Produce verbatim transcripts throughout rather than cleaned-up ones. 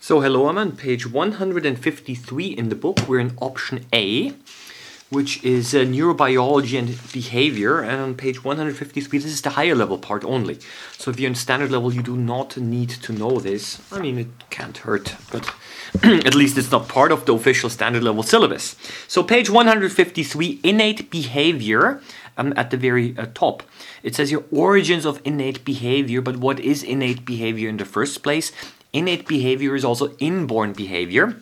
So hello, I'm on page one hundred fifty-three in the book. We're in option A, which is uh, neurobiology and behavior. And on page one hundred fifty-three, this is the higher level part only. So if you're in standard level, you do not need to know this. I mean, it can't hurt, but at least it's not part of the official standard level syllabus. So page one hundred fifty-three, innate behavior, um, at the very uh, top. It says here, origins of innate behavior, but what is innate behavior in the first place? Innate behavior is also inborn behavior,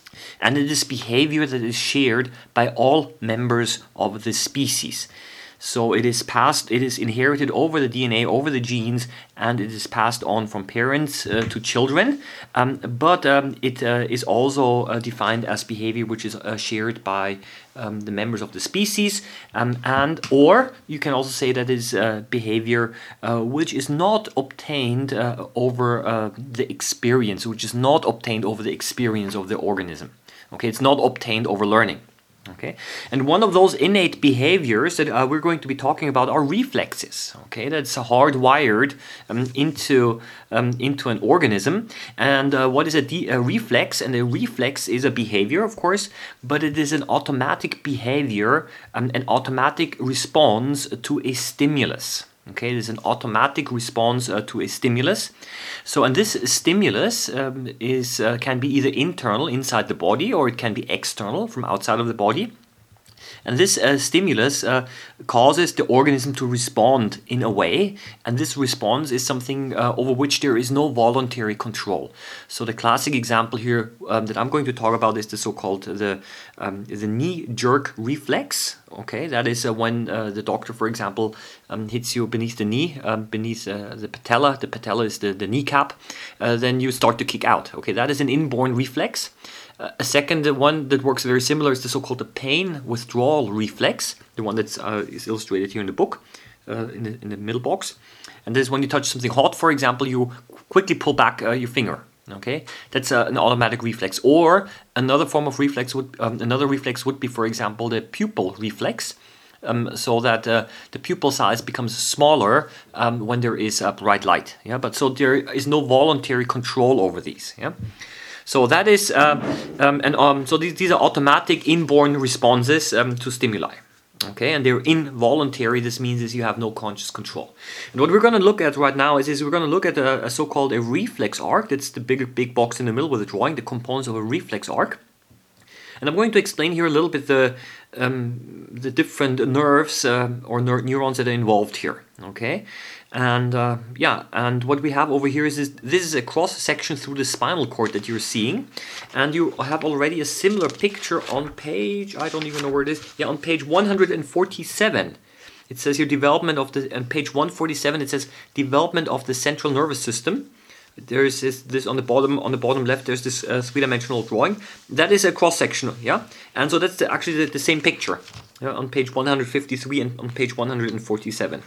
and it is behavior that is shared by all members of the species. So it is passed, it is inherited over the D N A, over the genes, and it is passed on from parents uh, to children. Um, but um, it uh, is also uh, defined as behavior which is uh, shared by um, the members of the species, um, and or you can also say that is uh, behavior uh, which is not obtained uh, over uh, the experience, which is not obtained over the experience of the organism. Okay, it's not obtained over learning. Okay, and one of those innate behaviors that uh, we're going to be talking about are reflexes. Okay, that's hardwired um, into um, into an organism. And uh, what is a, de- a reflex? And a reflex is a behavior, of course, but it is an automatic behavior, um, an automatic response to a stimulus. Okay, there's an automatic response uh, to a stimulus. So, and this stimulus um, is uh, can be either internal inside the body, or it can be external from outside of the body. And this uh, stimulus uh, causes the organism to respond in a way, and this response is something uh, over which there is no voluntary control. So the classic example here um, that I'm going to talk about is the so-called the um, the knee jerk reflex. Okay, that is uh, when uh, the doctor, for example, um, hits you beneath the knee, um, beneath uh, the patella. The patella is the, the kneecap. Uh, then you start to kick out. Okay, that is an inborn reflex. Uh, a second one that works very similar is the so-called the pain withdrawal reflex, the one that uh, is illustrated here in the book, uh, in, the, in the middle box. And this is when you touch something hot, for example, you quickly pull back uh, your finger. Okay, that's uh, an automatic reflex. Or another form of reflex would um, another reflex would be, for example, the pupil reflex. Um, so that uh, the pupil size becomes smaller um, when there is a bright light. Yeah, but so there is no voluntary control over these. Yeah. So that is, uh, um, and um, so these, these are automatic inborn responses um, to stimuli. Okay, and they're involuntary. This means is you have no conscious control. And what we're going to look at right now is, is we're going to look at a, a so-called a reflex arc. That's the big big box in the middle with the drawing, the components of a reflex arc. And I'm going to explain here a little bit the um, the different nerves uh, or ner- neurons that are involved here. Okay, and uh, yeah, and what we have over here is this, this is a cross section through the spinal cord that you're seeing, and you have already a similar picture on page, I don't even know where it is. Yeah, on page one hundred forty-seven. It says here development of the on page one forty-seven. It says development of the central nervous system. There is this, this on the bottom on the bottom left. There's this uh, three-dimensional drawing. That is a cross-section, yeah. And so that's the, actually the, the same picture, yeah, on page one hundred fifty-three and on page one hundred forty-seven.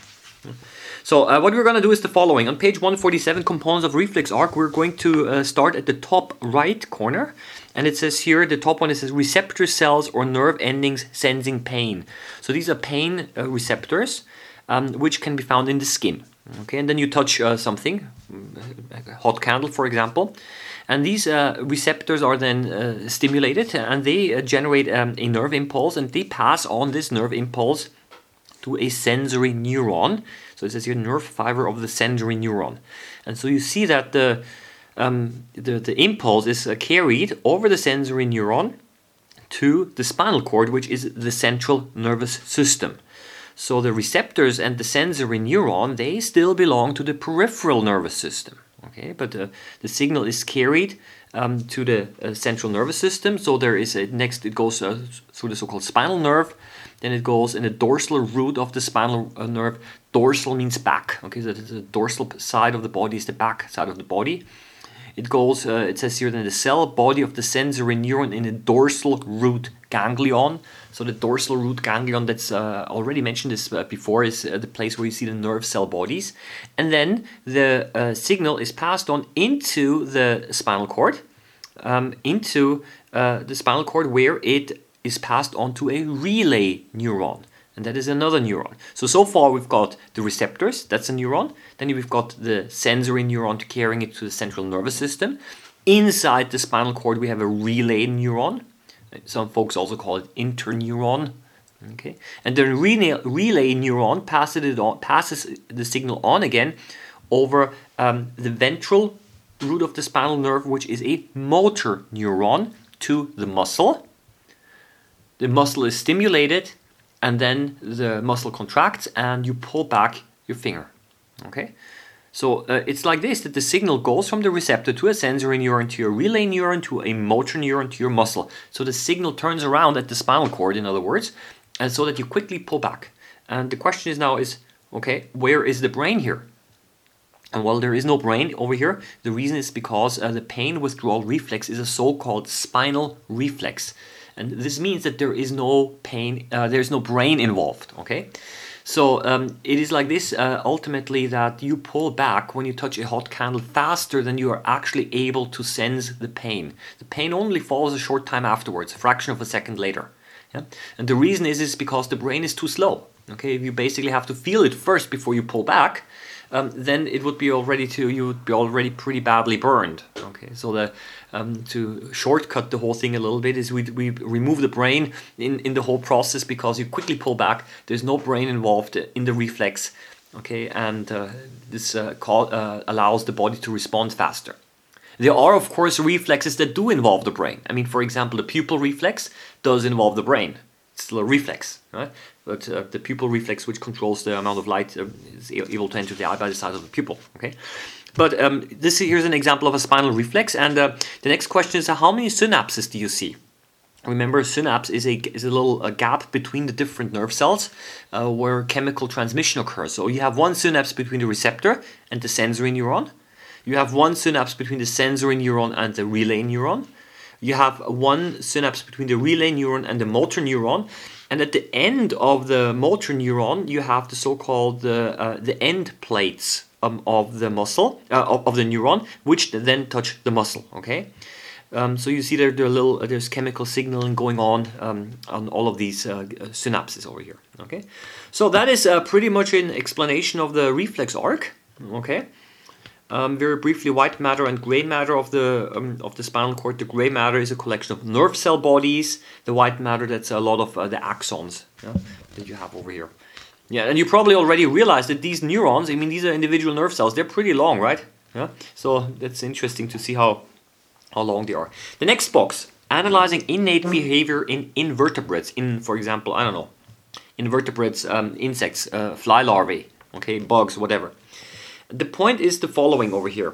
So uh, what we're going to do is the following. On page one forty-seven, components of reflex arc, we're going to uh, start at the top right corner. And it says here, the top one, it says receptor cells or nerve endings sensing pain. So these are pain uh, receptors, um, which can be found in the skin. Okay, and then you touch uh, something, a hot candle, for example. And these uh, receptors are then uh, stimulated, and they uh, generate um, a nerve impulse, and they pass on this nerve impulse to a sensory neuron. So it says here nerve fiber of the sensory neuron. And so you see that the um, the, the impulse is uh, carried over the sensory neuron to the spinal cord, which is the central nervous system. So the receptors and the sensory neuron, they still belong to the peripheral nervous system. Okay, but uh, the signal is carried um, to the uh, central nervous system. So there is a next, it goes uh, through the so-called spinal nerve. Then it goes in the dorsal root of the spinal uh, nerve. Dorsal means back. Okay, so the dorsal side of the body is the back side of the body. It goes, uh, it says here, then the cell body of the sensory neuron in the dorsal root ganglion. So the dorsal root ganglion, that's uh, already mentioned this uh, before, is uh, the place where you see the nerve cell bodies. And then the uh, signal is passed on into the spinal cord, um, into uh, the spinal cord where it is passed on to a relay neuron. And that is another neuron. So, so far we've got the receptors, that's a neuron. Then we've got the sensory neuron carrying it to the central nervous system. Inside the spinal cord, we have a relay neuron. Some folks also call it interneuron. Okay, and the relay, relay neuron passes it on, passes the signal on again over um, the ventral root of the spinal nerve, which is a motor neuron, to the muscle. The muscle is stimulated, and then the muscle contracts, and you pull back your finger. Okay, so uh, it's like this, that the signal goes from the receptor to a sensory neuron to your relay neuron to a motor neuron to your muscle. So the signal turns around at the spinal cord, in other words, and so that you quickly pull back. And the question is now is, okay, where is the brain here? And well, there is no brain over here. The reason is because uh, the pain withdrawal reflex is a so-called spinal reflex. And this means that there is no pain, uh, there's no brain involved, okay? So um, it is like this, uh, ultimately, that you pull back when you touch a hot candle faster than you are actually able to sense the pain. The pain only follows a short time afterwards, a fraction of a second later. Yeah? And the reason is, is because the brain is too slow. Okay, if you basically have to feel it first before you pull back, um, then it would be already to you would be already pretty badly burned. Okay, so the um, to shortcut the whole thing a little bit is we we remove the brain in in the whole process, because you quickly pull back. There's no brain involved in the reflex. Okay, and uh, this uh, call, uh, allows the body to respond faster. There are, of course, reflexes that do involve the brain. I mean, for example, the pupil reflex does involve the brain. It's still a reflex, right? But uh, the pupil reflex, which controls the amount of light, uh, is able to enter the eye by the size of the pupil, okay? But um, this here's an example of a spinal reflex, and uh, the next question is, uh, how many synapses do you see? Remember, a synapse is a is a little a gap between the different nerve cells uh, where chemical transmission occurs. So you have one synapse between the receptor and the sensory neuron. You have one synapse between the sensory neuron and the relay neuron. You have one synapse between the relay neuron and the motor neuron. And at the end of the motor neuron, you have the so-called uh, uh, the end plates um, of the muscle, uh, of, of the neuron, which then touch the muscle, okay? Um, so you see there, there are little, uh, there's chemical signaling going on um, on all of these uh, synapses over here, okay? So that is uh, pretty much an explanation of the reflex arc, okay? Um, very briefly, white matter and gray matter of the um, of the spinal cord. The gray matter is a collection of nerve cell bodies. The white matter, that's a lot of uh, the axons, yeah, that you have over here. Yeah, and you probably already realized that these neurons, I mean, these are individual nerve cells. They're pretty long, right? Yeah. So that's interesting to see how how long they are. The next box, analyzing innate behavior in invertebrates. In, for example, I don't know, invertebrates, um, insects, uh, fly larvae, okay, bugs, whatever. The point is the following over here.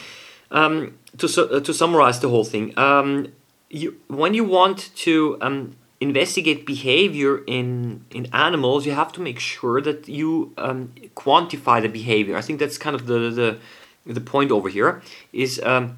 Um, to, su uh, to summarize the whole thing, um, you, when you want to um, investigate behavior in, in animals, you have to make sure that you um, quantify the behavior. I think that's kind of the, the, the point over here, is um,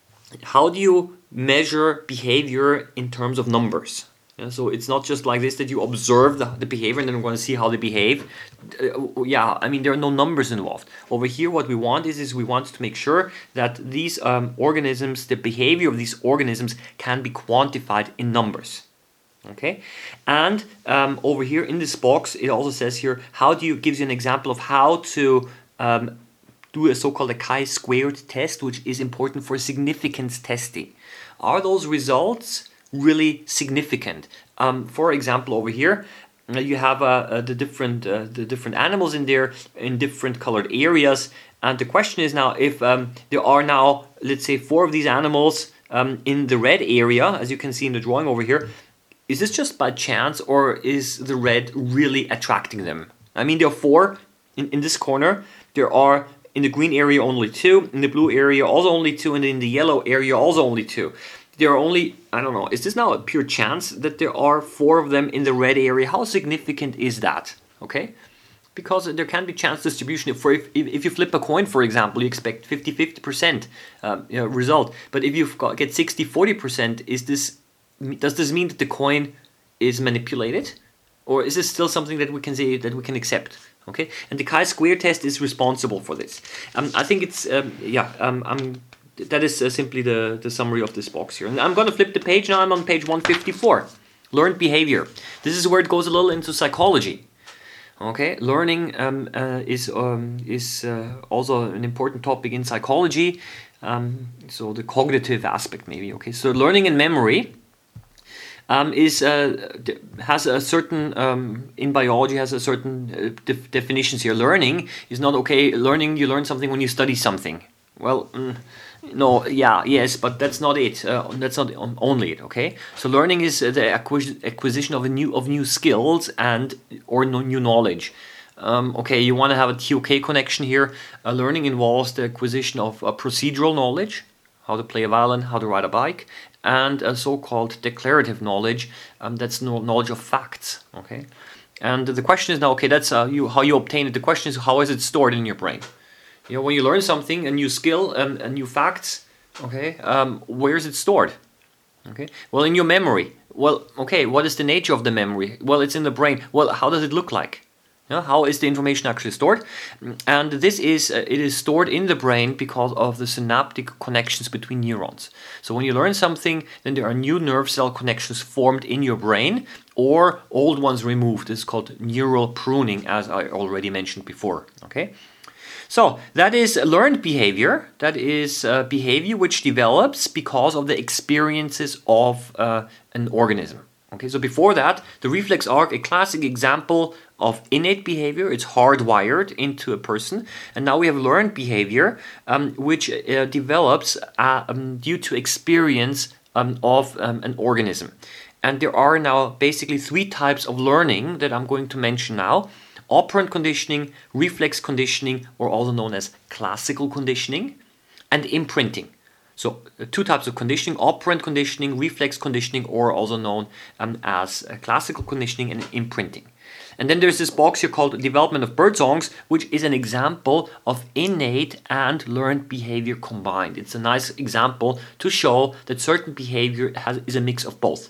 how do you measure behavior in terms of numbers? Yeah, so it's not just like this that you observe the, the behavior and then we're going to see how they behave. Uh, yeah, I mean, there are no numbers involved. Over here, what we want is, is we want to make sure that these um, organisms, the behavior of these organisms can be quantified in numbers. Okay, and um, over here in this box, it also says here, how do you, gives you an example of how to um, do a so-called a chi-squared test, which is important for significance testing. Are those results really significant? Um, for example, over here, uh, you have uh, uh, the different uh, the different animals in there in different colored areas, and the question is now if um, there are now, let's say, four of these animals um, in the red area, as you can see in the drawing over here. Is this just by chance, or is the red really attracting them? I mean, there are four in, in this corner. There are in the green area only two, in the blue area also only two, and in the yellow area also only two. There are only, I don't know, is this now a pure chance that there are four of them in the red area? How significant is that? Okay, because there can be chance distribution. If, for, if, if you flip a coin, for example, you expect fifty fifty percent um, you know, result. But if you get sixty forty percent, is this, does this mean that the coin is manipulated? Or is this still something that we can say that we can accept? Okay, and the chi-square test is responsible for this. Um, I think it's, um, yeah, um, I'm... That is uh, simply the, the summary of this box here. And I'm going to flip the page now. I'm on page one fifty-four. Learned behavior. This is where it goes a little into psychology. Okay, learning um, uh, is, um, is uh, also an important topic in psychology. Um, so the cognitive aspect maybe. Okay, so learning and memory um, is uh, has a certain um, in biology has a certain uh, def definitions here. Learning is not okay. Learning, you learn something when you study something. Well, mm, no, yeah, yes, but that's not it. Uh, that's not only it. Okay, so learning is the acquis acquisition of a new of new skills and or no, new knowledge. Um, okay, you want to have a T O K connection here. Uh, learning involves the acquisition of uh, procedural knowledge, how to play a violin, how to ride a bike, and a so-called declarative knowledge. Um, that's no knowledge of facts. Okay, and the question is now, okay, that's uh, you how you obtain it. The question is, how is it stored in your brain? You know, when you learn something, a new skill, um, a new facts. Okay, um, where is it stored? Okay, well, in your memory. Well, okay, what is the nature of the memory? Well, it's in the brain. Well, how does it look like? You know, how is the information actually stored? And this is uh, it is stored in the brain because of the synaptic connections between neurons. So when you learn something, then there are new nerve cell connections formed in your brain, or old ones removed. This is called neural pruning, as I already mentioned before. Okay, so that is learned behavior. That is uh, behavior which develops because of the experiences of uh, an organism. Okay, so before that, the reflex arc, a classic example of innate behavior. It's hardwired into a person. And now we have learned behavior, um, which uh, develops uh, um, due to experience um, of um, an organism. And there are now basically three types of learning that I'm going to mention now. Operant conditioning, reflex conditioning, or also known as classical conditioning, and imprinting. So uh, two types of conditioning: operant conditioning, reflex conditioning, or also known um, as uh, classical conditioning and imprinting. And then there's this box here called development of birdsongs, which is an example of innate and learned behavior combined. It's a nice example to show that certain behavior has, is a mix of both.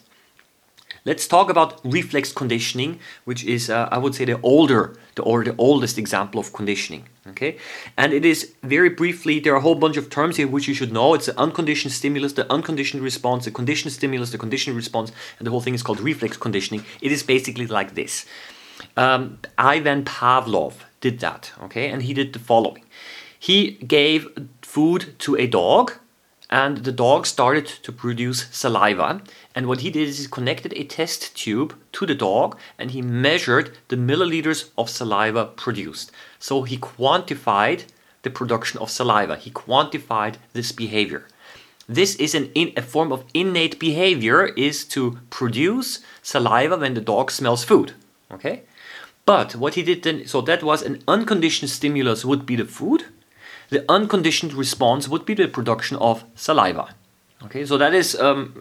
Let's talk about reflex conditioning, which is, uh, I would say, the older, the or the oldest example of conditioning. Okay, and it is very briefly. There are a whole bunch of terms here which you should know. It's the unconditioned stimulus, the unconditioned response, the conditioned stimulus, the conditioned response, and the whole thing is called reflex conditioning. It is basically like this. Um, Ivan Pavlov did that. Okay, and he did the following: he gave food to a dog, and the dog started to produce saliva. And what he did is he connected a test tube to the dog and he measured the milliliters of saliva produced. So he quantified the production of saliva. He quantified this behavior. This is an in, a form of innate behavior, is to produce saliva when the dog smells food. Okay? But what he did then, so that was an unconditioned stimulus would be the food. The unconditioned response would be the production of saliva. Okay, so that is um,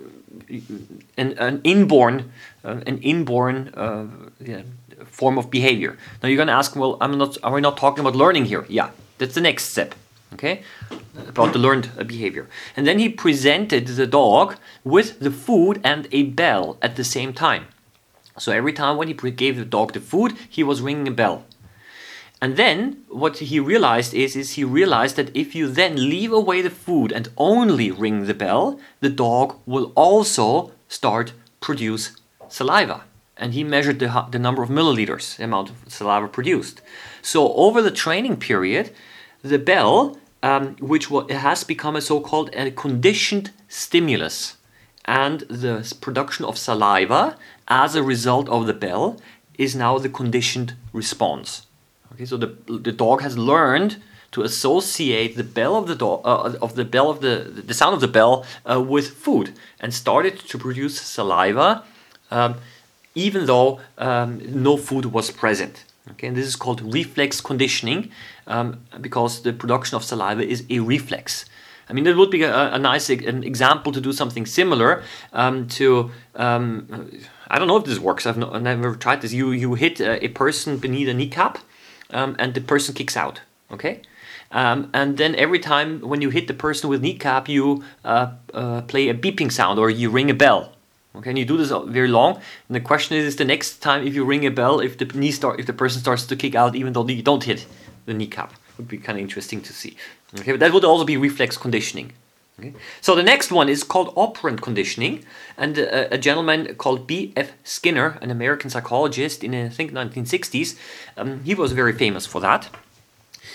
an, an inborn, uh, an inborn uh, yeah, form of behavior. Now you're going to ask, well, I'm not. Are we not talking about learning here? Yeah, that's the next step. Okay, about the learned uh, behavior. And then he presented the dog with the food and a bell at the same time. So every time when he gave the dog the food, he was ringing a bell. And then what he realized is, is he realized that if you then leave away the food and only ring the bell, the dog will also start produce saliva. And he measured the, the number of milliliters, the amount of saliva produced. So over the training period, the bell, um, which has become a so-called a conditioned stimulus, and the production of saliva as a result of the bell is now the conditioned response. Okay, so the the dog has learned to associate the bell of the dog uh, of the bell of the the sound of the bell uh, with food, and started to produce saliva, um, even though um, no food was present. Okay, and this is called reflex conditioning, um, because the production of saliva is a reflex. I mean, that would be a, a nice an example to do something similar. Um, to um, I don't know if this works. I've, no, I've never tried this. You you hit a, a person beneath a kneecap. Um, and the person kicks out, okay? Um, and then every time when you hit the person with kneecap, you uh, uh, play a beeping sound or you ring a bell, okay? And you do this very long. And the question is, is the next time if you ring a bell, if the knee start, if the person starts to kick out, even though you don't hit the kneecap, would be kind of interesting to see. Okay, but that would also be reflex conditioning. Okay? So the next one is called operant conditioning, and uh, a gentleman called B F Skinner, an American psychologist in I think nineteen sixties, um, he was very famous for that.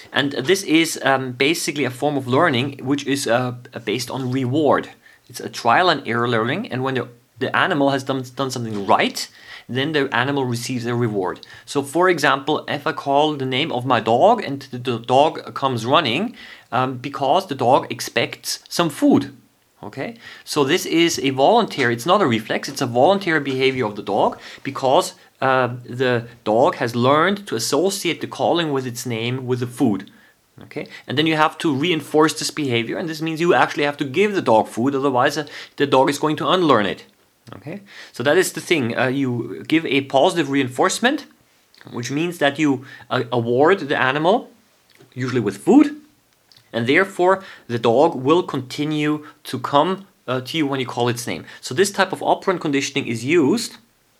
And this is um, basically a form of learning which is uh, based on reward. It's a trial and error learning, and when the, the animal has done, done something right, then the animal receives a reward. So for example, if I call the name of my dog and the, the dog comes running um, because the dog expects some food. Okay, so this is a voluntary, it's not a reflex, it's a voluntary behavior of the dog because uh, the dog has learned to associate the calling with its name with the food. Okay, and then you have to reinforce this behavior, and this means you actually have to give the dog food, otherwise uh, the dog is going to unlearn it. Okay, so that is the thing, uh, you give a positive reinforcement, which means that you uh, award the animal, usually with food, and therefore the dog will continue to come uh, to you when you call its name. So this type of operant conditioning is used,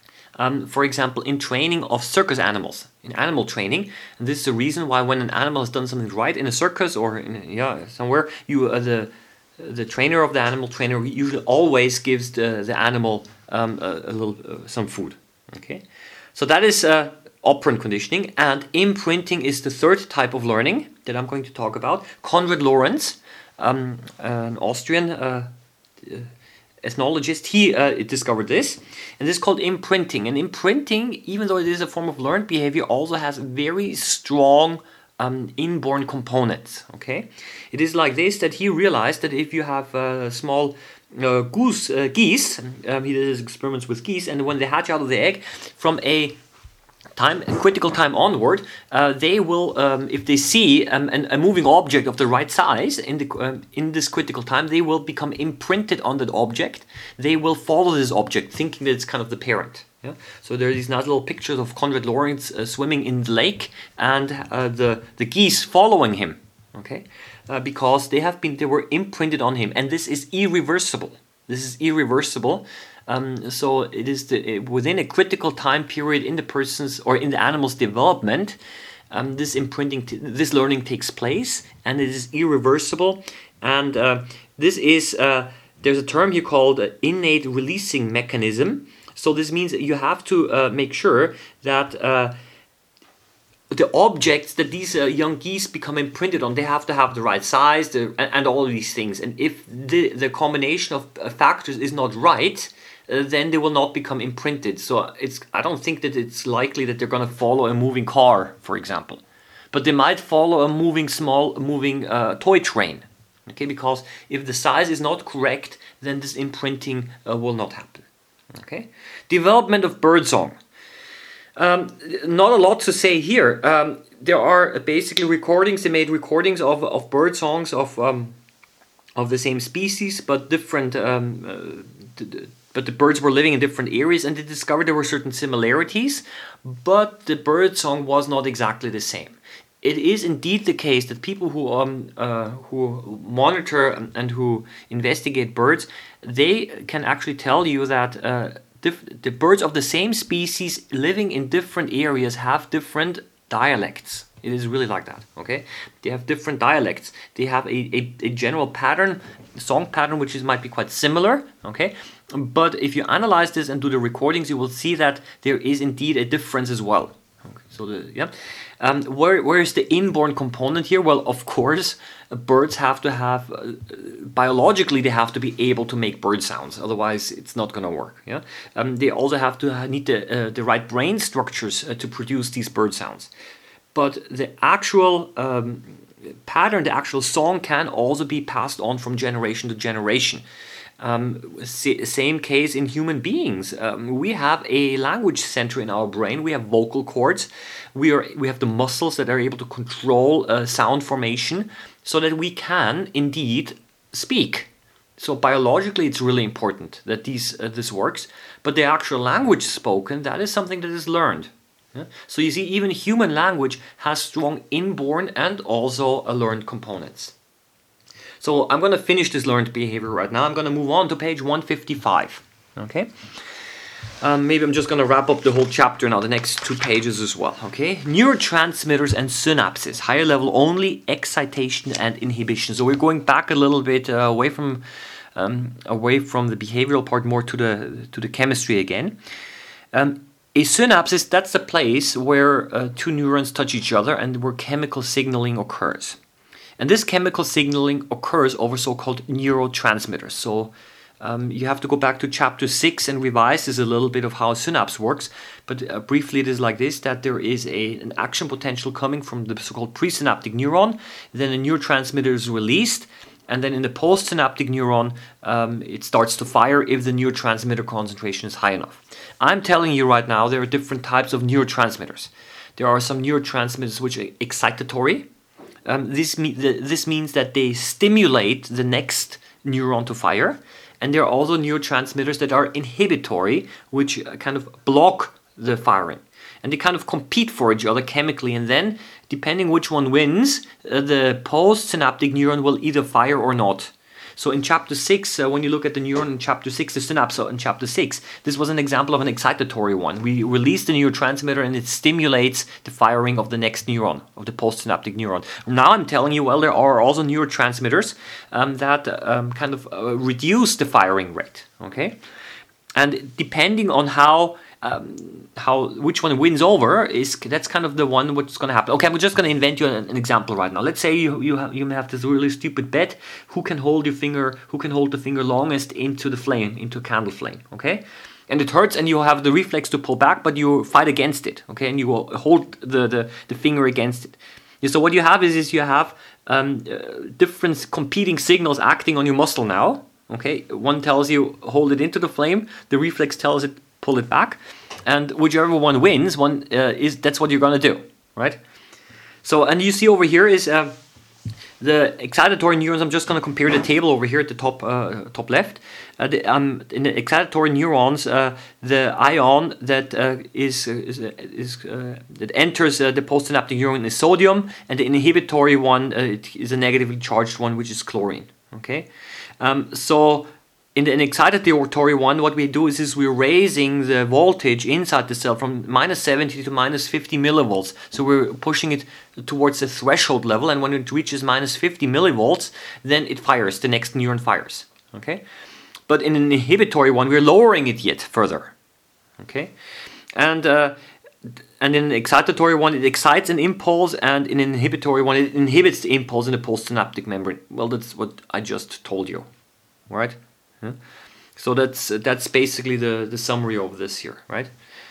um, for example, in training of circus animals, in animal training. And this is the reason why when an animal has done something right in a circus or in, yeah somewhere, you uh, the the trainer of the animal trainer usually always gives the the animal um, a, a little uh, some food. Okay, so that is uh, operant conditioning, and imprinting is the third type of learning that I'm going to talk about. Konrad Lorenz, um, an Austrian uh, uh, ethnologist, he uh, discovered this, and this is called imprinting. And imprinting, even though it is a form of learned behavior, also has very strong um, inborn components. Okay, it is like this, that he realized that if you have a small uh, goose, uh, geese, um, he did his experiments with geese, and when they hatch out of the egg, from a time, critical time onward, uh, they will, um, if they see um, an, a moving object of the right size in the um, in this critical time, they will become imprinted on that object. They will follow this object, thinking that it's kind of the parent. Yeah? So there are these nice little pictures of Konrad Lorenz uh, swimming in the lake, and uh, the the geese following him. Okay, uh, because they have been they were imprinted on him, and this is irreversible. This is irreversible. Um, so it is the, within a critical time period in the person's or in the animal's development, um, this imprinting, t- this learning takes place, and it is irreversible. And uh, this is uh, there's a term here called uh, innate releasing mechanism. So this means that you have to uh, make sure that uh, the objects that these uh, young geese become imprinted on, they have to have the right size, the, and, and all of these things. And if the the combination of uh, factors is not right, Uh, then they will not become imprinted. So it's I don't think that it's likely that they're going to follow a moving car, for example. But they might follow a moving small, moving uh, toy train. Okay, because if the size is not correct, then this imprinting uh, will not happen. Okay, development of birdsong. Um, not a lot to say here. Um, there are basically recordings. They made recordings of of bird songs of um, of the same species, but different. Um, uh, d- d- But the birds were living in different areas, and they discovered there were certain similarities, but the bird song was not exactly the same. It is indeed the case that people who um, uh, who monitor and who investigate birds, they can actually tell you that uh, diff- the birds of the same species living in different areas have different dialects. It is really like that, okay? They have different dialects. They have a, a, a general pattern, song pattern, which is might be quite similar, okay? But if you analyze this and do the recordings, you will see that there is indeed a difference as well. Okay, so the yeah, um, where where is the inborn component here? Well, of course, uh, birds have to have uh, biologically they have to be able to make bird sounds. Otherwise, it's not going to work. Yeah, um, they also have to need the uh, the right brain structures uh, to produce these bird sounds. But the actual um, pattern, the actual song, can also be passed on from generation to generation. Um, same case in human beings. Um, we have a language center in our brain. We have vocal cords. We are we have the muscles that are able to control uh, sound formation, so that we can indeed speak. So biologically, it's really important that these uh, this works. But the actual language spoken, that is something that is learned. Yeah? So you see, even human language has strong inborn and also uh, learned components. So I'm going to finish this learned behavior right now. I'm going to move on to page one fifty-five. Okay. Um, maybe I'm just going to wrap up the whole chapter now, the next two pages as well. Okay. Neurotransmitters and synapses, higher level only, excitation and inhibition. So we're going back a little bit uh, away from um, away from the behavioral part, more to the to the chemistry again. Um, a synapse, that's the place where uh, two neurons touch each other and where chemical signaling occurs. And this chemical signaling occurs over so-called neurotransmitters. So um, you have to go back to chapter six and revise this a little bit of how a synapse works. But uh, briefly it is like this, that there is a, an action potential coming from the so-called presynaptic neuron. Then a neurotransmitter is released. And then in the postsynaptic neuron, um, it starts to fire if the neurotransmitter concentration is high enough. I'm telling you right now, there are different types of neurotransmitters. There are some neurotransmitters which are excitatory. Um, this, me this means that they stimulate the next neuron to fire. And there are also neurotransmitters that are inhibitory, which kind of block the firing. And they kind of compete for each other chemically, and then, depending which one wins, uh, the postsynaptic neuron will either fire or not. So in chapter six, uh, when you look at the neuron in chapter six, the synapse in chapter six, this was an example of an excitatory one. We release the neurotransmitter and it stimulates the firing of the next neuron, of the postsynaptic neuron. Now I'm telling you, well, there are also neurotransmitters um, that um, kind of uh, reduce the firing rate, okay? And depending on how Um, how which one wins over, is that's kind of the one what's going to happen. Okay, I'm just going to invent you an, an example right now. Let's say you you have, you have this really stupid bet. Who can hold your finger? Who can hold the finger longest into the flame, into a candle flame? Okay, and it hurts, and you have the reflex to pull back, but you fight against it. Okay, and you will hold the the, the finger against it. Yeah, so what you have is is you have um, uh, different competing signals acting on your muscle now. Okay, one tells you hold it into the flame. The reflex tells it pull it back, and whichever one wins, one uh, is that's what you're gonna do, right? So, and you see over here is uh, the excitatory neurons. I'm just gonna compare the table over here at the top uh, top left. Uh, the, um, in the excitatory neurons, uh, the ion that uh, is uh, is, uh, is uh, that enters uh, the postsynaptic neuron is sodium, and the inhibitory one uh, it is a negatively charged one, which is chlorine. Okay, um, so. In the excitatory one, what we do is, is we're raising the voltage inside the cell from minus seventy to minus fifty millivolts. So we're pushing it towards the threshold level, and when it reaches minus fifty millivolts, then it fires, the next neuron fires. Okay? But in an inhibitory one, we're lowering it yet further. Okay? And uh, and in an excitatory one, it excites an impulse, and in an inhibitory one, it inhibits the impulse in the postsynaptic membrane. Well, that's what I just told you. Right? So that's that's basically the, the summary of this here, right?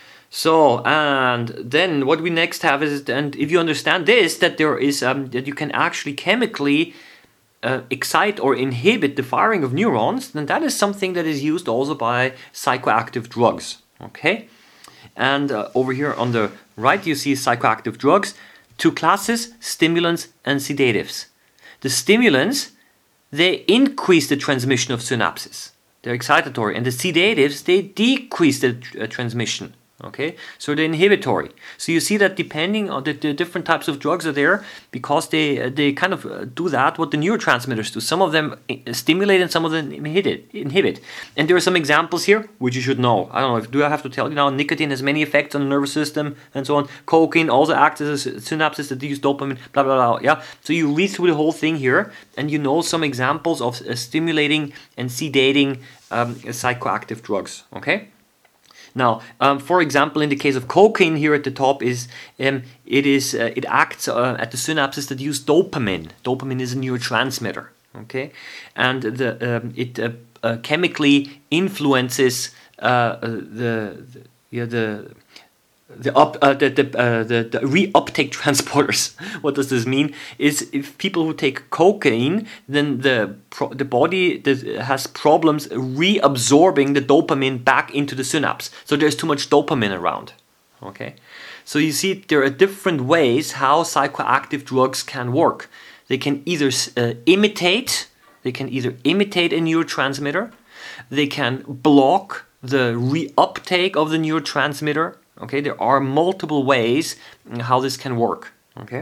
So, and then what we next have is, and if you understand this, that there is um, that you can actually chemically uh, excite or inhibit the firing of neurons, then that is something that is used also by psychoactive drugs, okay? And uh, over here on the right, you see psychoactive drugs, two classes, stimulants and sedatives. The stimulants, they increase the transmission of synapses. They're excitatory. And the sedatives, they decrease the uh, transmission. Okay, so they're inhibitory. So you see that depending on the, the different types of drugs are there, because they uh, they kind of uh, do that what the neurotransmitters do. Some of them stimulate and some of them inhibit. inhibit. And there are some examples here which you should know. I don't know, if, do I have to tell you now? Nicotine has many effects on the nervous system and so on. Cocaine also acts as a synapses that use dopamine, blah, blah, blah. Yeah. So you read through the whole thing here and you know some examples of uh, stimulating and sedating um, psychoactive drugs. Okay. Now, um, for example, in the case of cocaine here at the top, is um, it is uh, it acts uh, at the synapses that use dopamine. Dopamine is a neurotransmitter, okay, and the um, it uh, uh, chemically influences uh, the the yeah, the the up uh, the the, uh, the the reuptake transporters. What does this mean? Is if people who take cocaine, then the pro the body that has problems reabsorbing the dopamine back into the synapse. So there's too much dopamine around. Okay, so you see there are different ways how psychoactive drugs can work. They can either uh, imitate, they can either imitate a neurotransmitter, they can block the reuptake of the neurotransmitter. Okay, there are multiple ways how this can work. Okay,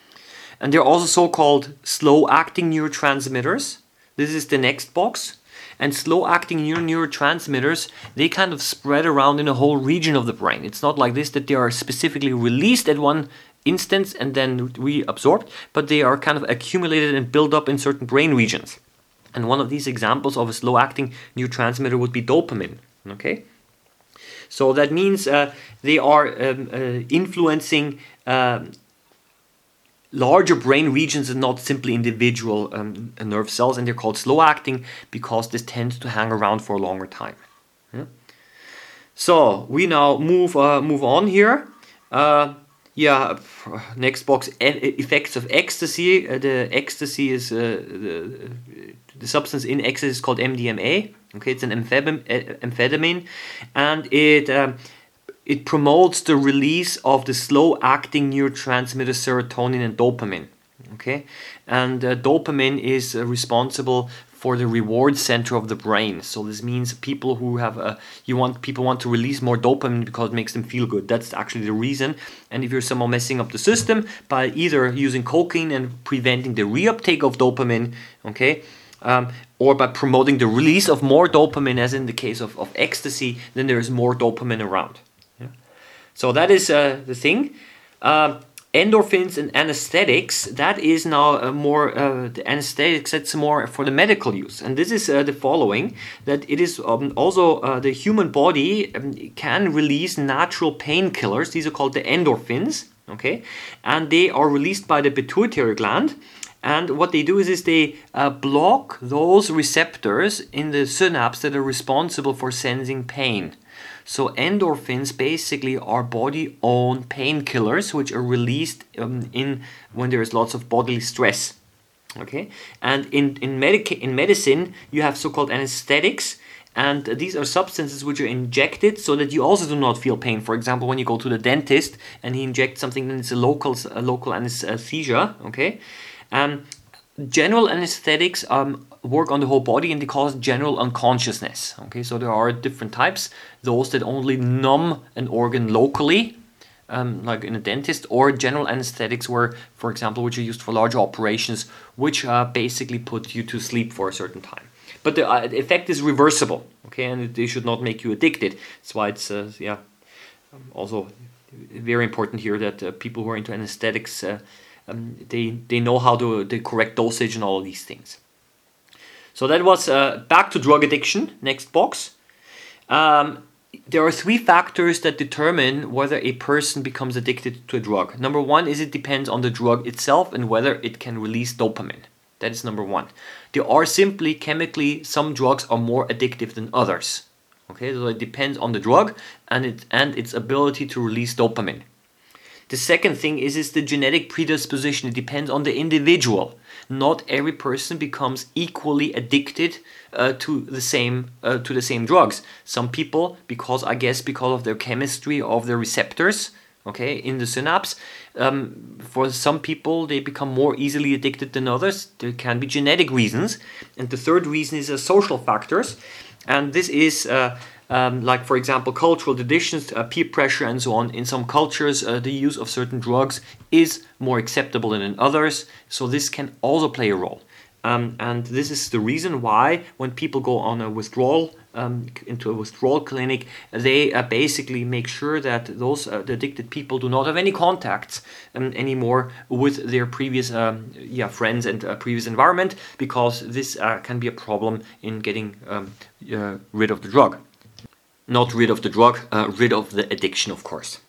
and there are also so-called slow-acting neurotransmitters. This is the next box. And slow-acting neuro neurotransmitters, they kind of spread around in a whole region of the brain. It's not like this that they are specifically released at one instance and then reabsorbed, but they are kind of accumulated and built up in certain brain regions. And one of these examples of a slow-acting neurotransmitter would be dopamine. Okay. So that means uh, they are um, uh, influencing um, larger brain regions and not simply individual um, nerve cells, and they're called slow acting because this tends to hang around for a longer time. Yeah? So we now move uh, move on here. Uh, yeah, next box, e effects of ecstasy. Uh, the ecstasy is uh, the, the substance in ecstasy is called M D M A. Okay, it's an amphetamine, amphetamine and it um, it promotes the release of the slow-acting neurotransmitters serotonin and dopamine. Okay, and uh, dopamine is uh, responsible for the reward center of the brain. So this means people who have a, you want people want to release more dopamine because it makes them feel good. That's actually the reason. And if you're somehow messing up the system by either using cocaine and preventing the reuptake of dopamine, okay, um, or by promoting the release of more dopamine, as in the case of, of ecstasy, then there is more dopamine around. Yeah. So that is uh, the thing. Uh, Endorphins and anesthetics, that is now a more, uh, the anesthetics, that's more for the medical use. And this is uh, the following, that it is um, also uh, the human body um, can release natural painkillers. These are called the endorphins, okay? And they are released by the pituitary gland. And what they do is, is they uh, block those receptors in the synapse that are responsible for sensing pain. So endorphins basically are body-owned painkillers which are released um, in when there is lots of bodily stress. Okay, and in in, medica in medicine you have so-called anesthetics, and these are substances which are injected so that you also do not feel pain. For example, when you go to the dentist and he injects something, then it's a local a local anesthesia. Okay, um, general anesthetics um, work on the whole body and they cause general unconsciousness. Okay, so there are different types. Those that only numb an organ locally, um, like in a dentist, or general anesthetics where, for example, which are used for large operations, which uh, basically put you to sleep for a certain time. But the uh, effect is reversible, okay, and they should not make you addicted. That's why it's, uh, yeah, also very important here that uh, people who are into anesthetics, uh, um, they, they know how to, the correct dosage and all of these things. So that was uh, back to drug addiction, next box. Um, there are three factors that determine whether a person becomes addicted to a drug. Number one is it depends on the drug itself and whether it can release dopamine. That is number one. There are simply chemically, some drugs are more addictive than others. Okay, so it depends on the drug and, it, and its ability to release dopamine. The second thing is, is the genetic predisposition. It depends on the individual. Not every person becomes equally addicted uh, to the same uh, to the same drugs. Some people, because I guess because of their chemistry of their receptors, okay, in the synapse, um, for some people they become more easily addicted than others. There can be genetic reasons, and the third reason is uh, social factors, and this is. Uh, Um, like, for example, cultural traditions, uh, peer pressure and so on. In some cultures, uh, the use of certain drugs is more acceptable than in others. So this can also play a role. Um, and this is the reason why when people go on a withdrawal, um, into a withdrawal clinic, they uh, basically make sure that those uh, the addicted people do not have any contacts um, anymore with their previous um, yeah, friends and uh, previous environment, because this uh, can be a problem in getting um, uh, rid of the drug. Not rid of the drug, uh, rid of the addiction, of course.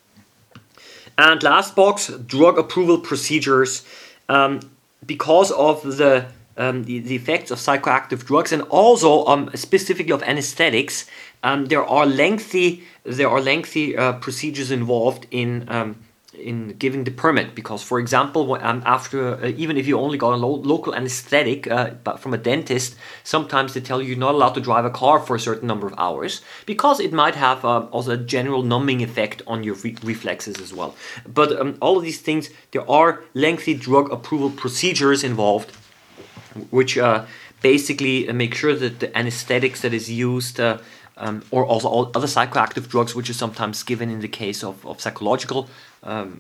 And last box, drug approval procedures. Um, because of the, um, the the effects of psychoactive drugs and also um, specifically of anesthetics, um, there are lengthy there are lengthy uh, procedures involved in um, in giving the permit. Because, for example, um, after uh, even if you only got a lo local anesthetic uh, but from a dentist, sometimes they tell you you're not allowed to drive a car for a certain number of hours because it might have uh, also a general numbing effect on your re reflexes as well. But um, all of these things, there are lengthy drug approval procedures involved, which uh, basically make sure that the anesthetics that is used uh, Um, or also all other psychoactive drugs, which is sometimes given in the case of, of psychological um,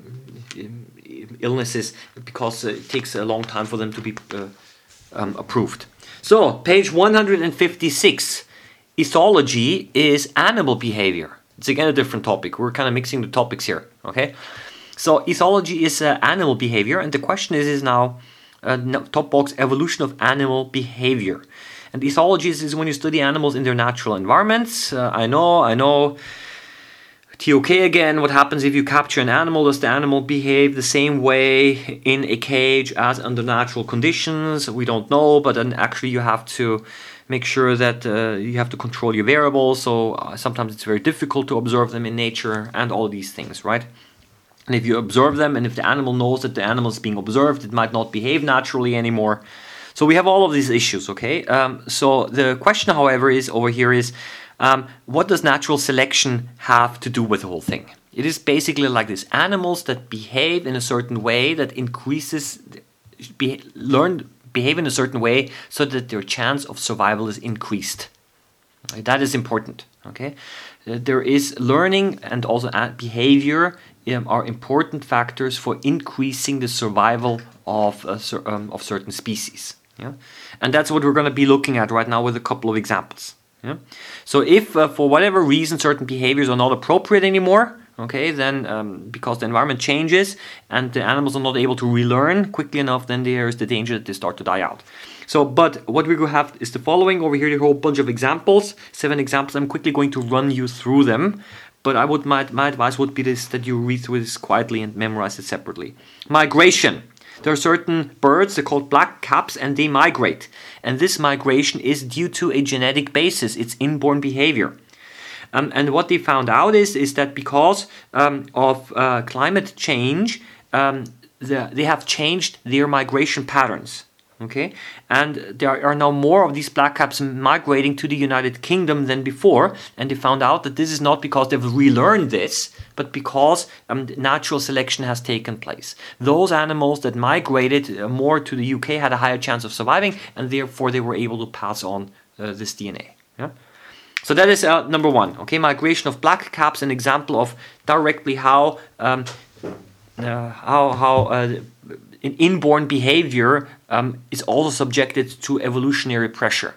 illnesses, because uh, it takes a long time for them to be uh, um, approved. So, page one hundred fifty-six, ethology is animal behavior. It's again a different topic. We're kind of mixing the topics here, okay? So, ethology is uh, animal behavior, and the question is, is now, uh, top box, evolution of animal behavior. And ethology is when you study animals in their natural environments. Uh, I know, I know, T O K again, what happens if you capture an animal? Does the animal behave the same way in a cage as under natural conditions? We don't know, but then actually you have to make sure that uh, you have to control your variables, so uh, sometimes it's very difficult to observe them in nature and all these things, right? And if you observe them, and if the animal knows that the animal is being observed, it might not behave naturally anymore. So we have all of these issues, okay? Um, so the question, however, is over here is, Um, what does natural selection have to do with the whole thing? It is basically like this. Animals that behave in a certain way that increases, be, learn, behave in a certain way so that their chance of survival is increased. Right? That is important, okay? Uh, there is learning and also behavior um, are important factors for increasing the survival of, uh, um, of certain species. Yeah? And that's what we're going to be looking at right now with a couple of examples. Yeah. So if uh, for whatever reason certain behaviors are not appropriate anymore, okay, then um, because the environment changes and the animals are not able to relearn quickly enough, then there is the danger that they start to die out. So, but what we're going to have is the following. Over here, a whole bunch of examples, seven examples. I'm quickly going to run you through them, but I would my, my advice would be this, that you read through this quietly and memorize it separately. Migration. There are certain birds, they're called black caps, and they migrate. And this migration is due to a genetic basis. It's inborn behavior. Um, and what they found out is, is that because um, of uh, climate change, um, the, they have changed their migration patterns. Okay, and there are now more of these black caps migrating to the United Kingdom than before, and they found out that this is not because they've relearned this, but because um, natural selection has taken place. Those animals that migrated uh, more to the U K had a higher chance of surviving, and therefore they were able to pass on uh, this D N A. Yeah? So that is uh, number one. Okay, migration of black caps, an example of directly how um, uh, how how. Uh, In inborn behavior um, is also subjected to evolutionary pressure.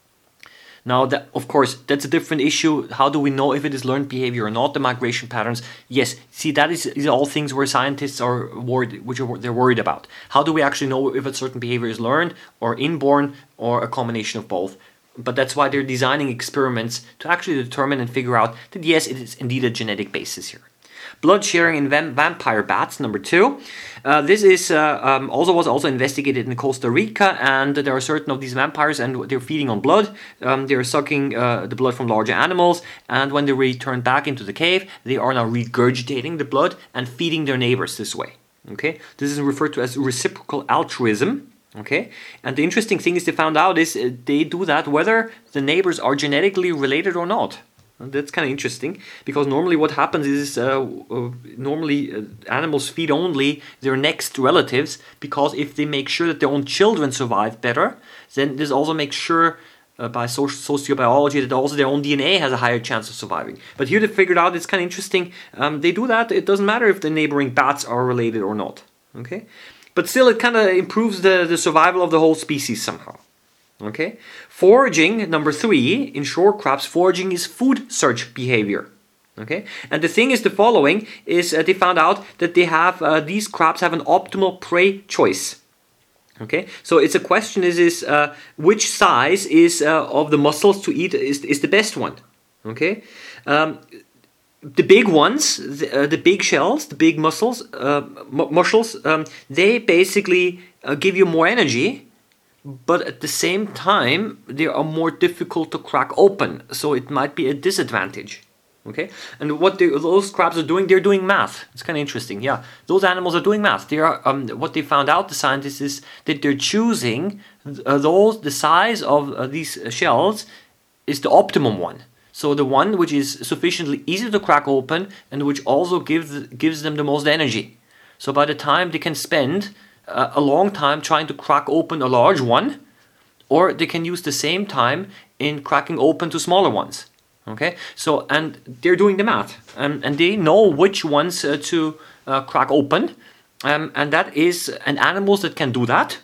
Now, that, of course, that's a different issue. How do we know if it is learned behavior or not? The migration patterns. Yes, see, that is, is all things where scientists are worried, which are, they're worried about. How do we actually know if a certain behavior is learned or inborn or a combination of both? But that's why they're designing experiments to actually determine and figure out that yes, it is indeed a genetic basis here. Blood sharing in vam vampire bats, number two. Uh, this is uh, um, also was also investigated in Costa Rica, and there are certain of these vampires, and they're feeding on blood. Um, they're sucking uh, the blood from larger animals, and when they return back into the cave, they are now regurgitating the blood and feeding their neighbors this way. Okay, this is referred to as reciprocal altruism. Okay, and the interesting thing is they found out is uh, they do that whether the neighbors are genetically related or not. And that's kind of interesting, because normally what happens is uh, uh, normally uh, animals feed only their next relatives, because if they make sure that their own children survive better, then this also makes sure uh, by so sociobiology that also their own D N A has a higher chance of surviving. But here they figured out it's kind of interesting. Um, they do that. It doesn't matter if the neighboring bats are related or not. Okay, but still it kind of improves the, the survival of the whole species somehow. Okay, foraging, number three, in shore crabs, foraging is food search behavior. Okay, and the thing is the following, is uh, they found out that they have, uh, these crabs have an optimal prey choice. Okay, so it's a question is, is uh, which size is uh, of the mussels to eat is, is the best one. Okay, um, the big ones, the, uh, the big shells, the big mussels, uh, mussels, um, they basically uh, give you more energy, but at the same time, they are more difficult to crack open, so it might be a disadvantage. Okay, and what they, those crabs are doing, they're doing math. It's kind of interesting. Yeah, those animals are doing math. They are. Um, what they found out, the scientists, is that they're choosing uh, those. The size of uh, these shells is the optimum one. So the one which is sufficiently easy to crack open and which also gives gives them the most energy. So by the time they can spend Uh, a long time trying to crack open a large one, or they can use the same time in cracking open to smaller ones. Okay, so and they're doing the math, um, and they know which ones uh, to uh, crack open, um, and that is and animals that can do that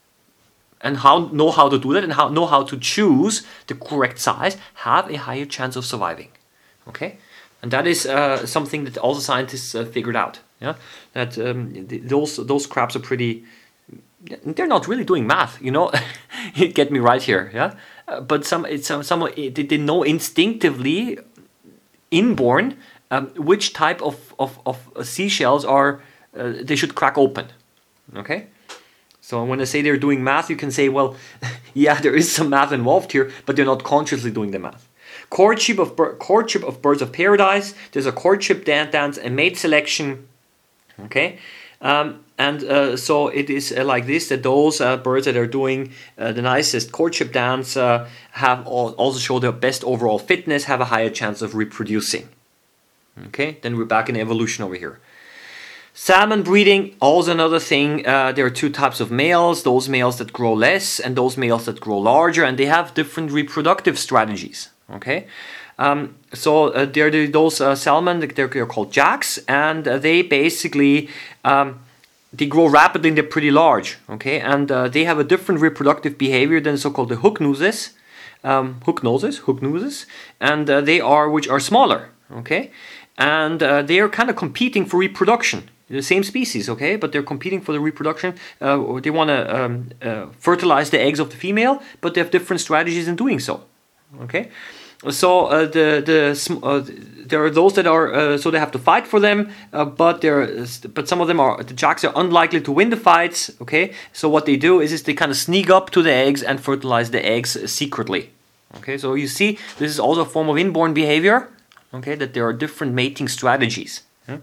and how know how to do that and how know how to choose the correct size have a higher chance of surviving. Okay, and that is uh, something that all the scientists uh, figured out. Yeah, that um, th those those crabs are pretty. They're not really doing math, you know. You get me right here, yeah. Uh, but some, it's some, some they, they know instinctively, inborn, um, which type of, of, of seashells are uh, they should crack open. Okay? So when I say they're doing math, you can say, well, yeah, there is some math involved here, but they're not consciously doing the math. Courtship of, courtship of birds of paradise. There's a courtship dance and mate selection. Okay? Um, and uh, so it is uh, like this, that those uh, birds that are doing uh, the nicest courtship dance uh, have all, also show their best overall fitness, have a higher chance of reproducing. Okay, then we're back in evolution over here. Salmon breeding, also another thing. Uh, there are two types of males, those males that grow less and those males that grow larger, and they have different reproductive strategies. Okay, um, so uh, they're the, those uh, salmon, they're, they're called jacks, and uh, they basically um, they grow rapidly and they're pretty large. Okay, and uh, they have a different reproductive behavior than so-called the hook noses, um, hook noses, hook noses, and uh, they are which are smaller. Okay, and uh, they are kind of competing for reproduction. The same species, okay, but they're competing for the reproduction. Uh, they want to um, uh, fertilize the eggs of the female, but they have different strategies in doing so. Okay, so uh, the the uh, there are those that are uh, so they have to fight for them, uh, but there but some of them are the jacks are unlikely to win the fights. Okay, so what they do is is they kind of sneak up to the eggs and fertilize the eggs secretly. Okay, so you see this is also a form of inborn behavior. Okay, that there are different mating strategies. Yeah?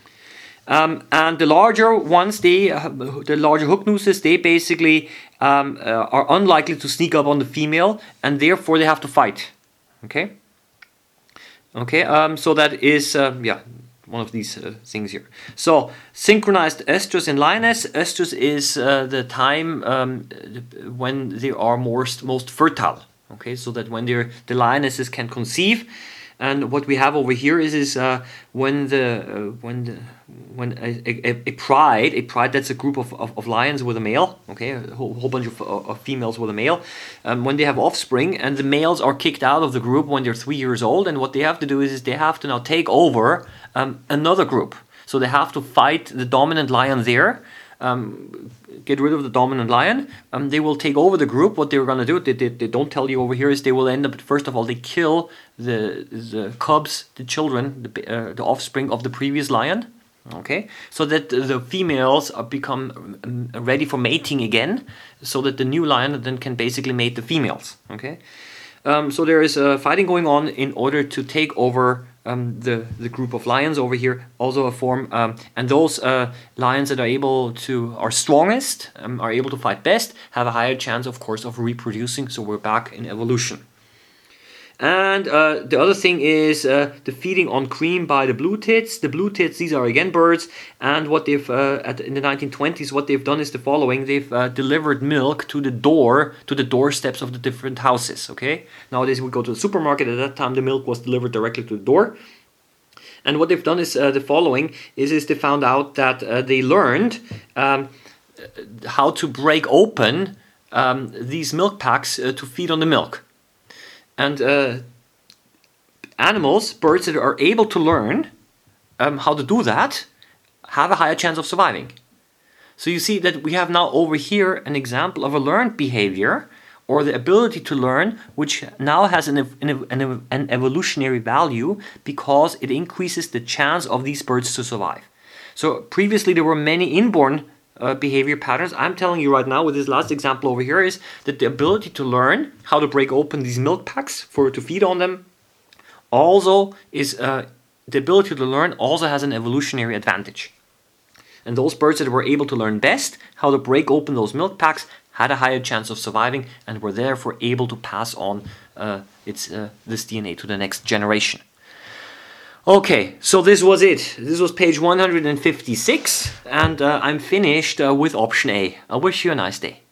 Um, and the larger ones, they, uh, the larger hook nooses, they basically um, uh, are unlikely to sneak up on the female, and therefore they have to fight. Okay. Okay. Um, so that is uh, yeah one of these uh, things here. So synchronized estrus in lioness. Estrus is uh, the time um, when they are most most fertile. Okay, so that when they're the lionesses can conceive. And what we have over here is is uh, when the uh, when the, when a, a, a pride a pride that's a group of, of, of lions with a male, okay, a whole, whole bunch of, of females with a male, um, when they have offspring and the males are kicked out of the group when they're three years old, and what they have to do is, is they have to now take over um, another group, so they have to fight the dominant lion there. Um, get rid of the dominant lion. Um, they will take over the group. What they're going to do, they, they, they don't tell you over here, is they will end up, first of all, they kill the the cubs, the children, the, uh, the offspring of the previous lion. Okay, so that the females are become um, ready for mating again, so that the new lion then can basically mate the females. Okay, um, so there is a fighting going on in order to take over Um, the, the group of lions over here, also a form, um, and those uh, lions that are able to, are strongest, um, are able to fight best, have a higher chance, of course, of reproducing, so we're back in evolution. And uh, the other thing is uh, the feeding on cream by the blue tits. The blue tits, these are again birds, and what they've, uh, at, in the nineteen twenties, what they've done is the following. They've uh, delivered milk to the door, to the doorsteps of the different houses, okay? Nowadays we go to the supermarket. At that time the milk was delivered directly to the door. And what they've done is uh, the following, is, is they found out that uh, they learned um, how to break open um, these milk packs uh, to feed on the milk. And uh, animals, birds that are able to learn um, how to do that, have a higher chance of surviving. So you see that we have now over here an example of a learned behavior, or the ability to learn, which now has an, an, an, an evolutionary value because it increases the chance of these birds to survive. So previously there were many inborn Uh, behavior patterns. I'm telling you right now with this last example over here is that the ability to learn how to break open these milk packs for to feed on them also is uh, the ability to learn also has an evolutionary advantage. And those birds that were able to learn best how to break open those milk packs had a higher chance of surviving and were therefore able to pass on uh, its uh, this D N A to the next generation. Okay, so this was it. This was page one hundred fifty-six, and uh, I'm finished uh, with option A. I wish you a nice day.